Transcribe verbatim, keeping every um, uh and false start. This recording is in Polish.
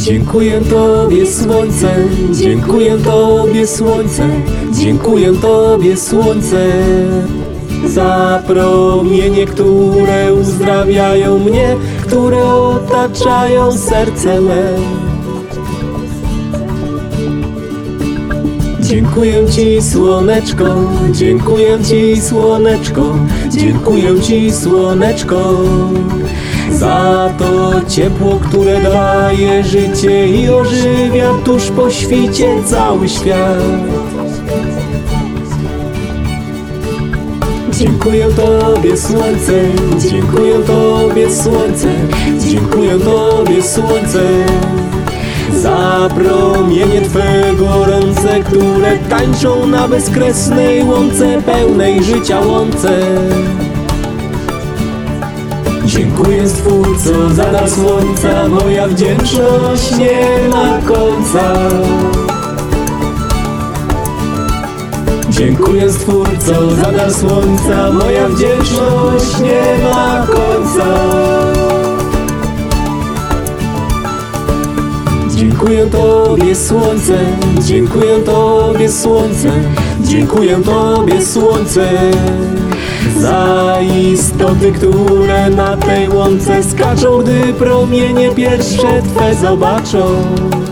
Dziękuję Tobie, słońce, dziękuję Tobie, słońce, dziękuję Tobie, słońce, za promienie, które uzdrawiają mnie, które otaczają serce me. Dziękuję Ci, słoneczko, dziękuję Ci, słoneczko, dziękuję Ci, słoneczko, za to ciepło, które daje życie i ożywia tuż po świcie cały świat. Dziękuję Tobie, słońce, dziękuję Tobie, słońce, dziękuję Tobie, słońce, za promienie Twego ręce, które tańczą na bezkresnej łące, pełnej życia łące. Dziękuję Stwórco za dar słońca, moja wdzięczność nie ma końca. Dziękuję Stwórco za dar słońca, moja wdzięczność nie ma końca. Dziękuję Tobie, słońce, dziękuję Tobie, słońce, dziękuję Tobie, słońce, za istoty, które na tej łące skaczą, gdy promienie pierwsze Twe zobaczą.